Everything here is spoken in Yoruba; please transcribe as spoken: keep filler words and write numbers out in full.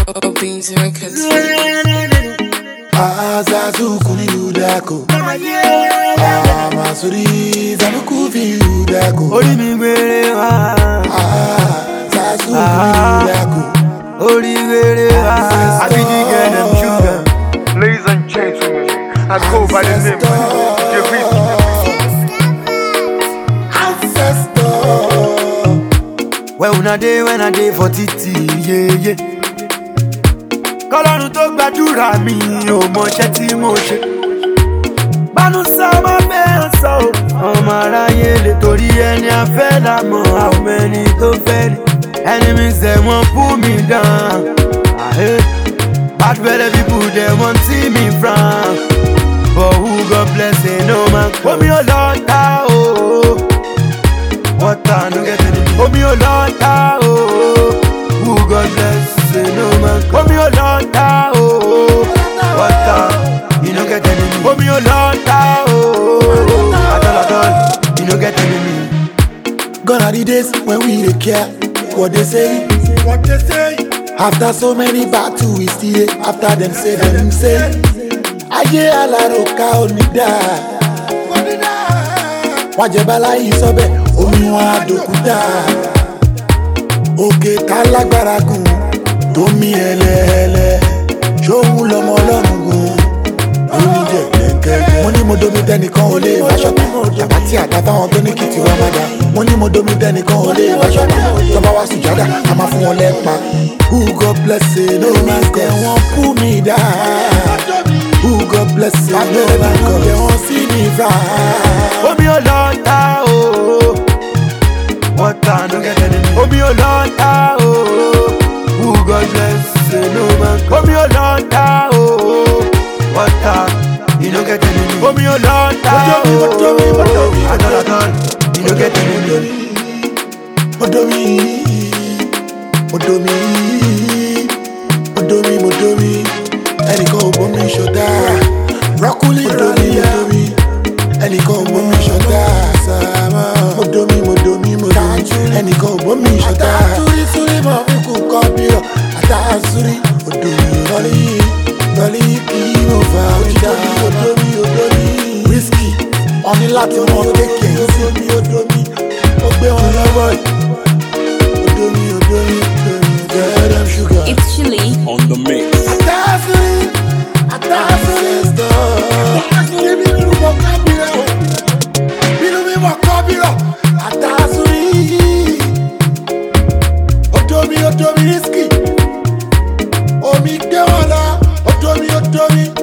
Beans Records. Azazu kuni udako. Ah, masuri zanuku fi udako. Ori mi gbere wa. Azazu kuni udako. Ori gbere wa. I be the girl them sugar. Ladies and gentlemen, I go by the name of Ancestor. When una day, when I day for titi, yeah yeah. Kọ́lọ́run tó gbàdúrà mi ò mọṣẹ́ tí mo ṣe. Bánú sọ ọmọ bẹ́ẹ̀ sọ ò, ọmọ aráyé lè torí ẹni afẹ́ lámọ̀ àwọn ẹni tó fẹ́ ni. Enemies dem wan pull me down. Bad belle people dem wan see me frown. But who God bless ain't no man. Omi ò lọ ta o, water no get enemy. Omi ò lọ ta o, who God bless ain't no man. Omi ò lọ ta o, water you no get enemy. Omi ò lọ ta o, atol atol you no get enemy. Gone are the days when we dey care what they say. What they say. After so many battles we still dey. After them say them say. Ayé aláròká onídà. Wọ́n jẹ báláyé sọ́bẹ̀ omi wọn àdòkúta. Òkè tá lágbára gùn tó mi ẹlẹ́ẹ̀lẹ́. Ṣóhun lọmọ ọlọ́run gùn lórí jẹ̀gbẹ̀kẹ̀gbẹ̀. Mo ní mo domi tẹnìkan ò lè báṣọ́tà. Bàbá tí àdá fáwọn tó ní kìtì wá má dá. Mo ní mo domi tẹnìkan ò lè báṣọ́tà. Tọ́ba wá sùjádà a máa fún wọn lẹ́pa. Who God bless it, no man can wọ́n pull me down. Who God bless it, no man can they won't see me fry. Omi ò lọ ta o, water no get enemy. Omi ò lọ ta o, who God bless say no man. Omi ò lọ ta o, water you no get enemy. Omi ò lọ ta o, atol atol you no get enemy. Modomi, modomi, modomi, modomi. Ẹnìkan ò bomi ṣọdá. Rọ́kúlì modomi, modomi. Ẹnìkan ò bomi ṣọdá. Modomi, modomi, modomi. Ẹnìkan ò bomi ṣọdá. Àtàsúrí súrí mọ̀ fúnkù kọ́ bírọ̀. Àtàsúrí modomi. Lọ́lí lọ́lí kì í mo fà òjìdá. Modomi, modomi. Risky ọ̀ní láti mọ kéèké. Modomi, modomi. Ó gbé wọn lọ́wọ́ yìí. Modomi, modomi, modomi. Get them sugar. It's Chili on the mix. Àtàsúrí àtàsúrí àtàsúrí bínú mi mọ̀ kábírọ̀ bínú mi mọ̀ kábírọ̀ àtàsúrí odomi odomi risky omi gbé wọn lọ odomi odomi.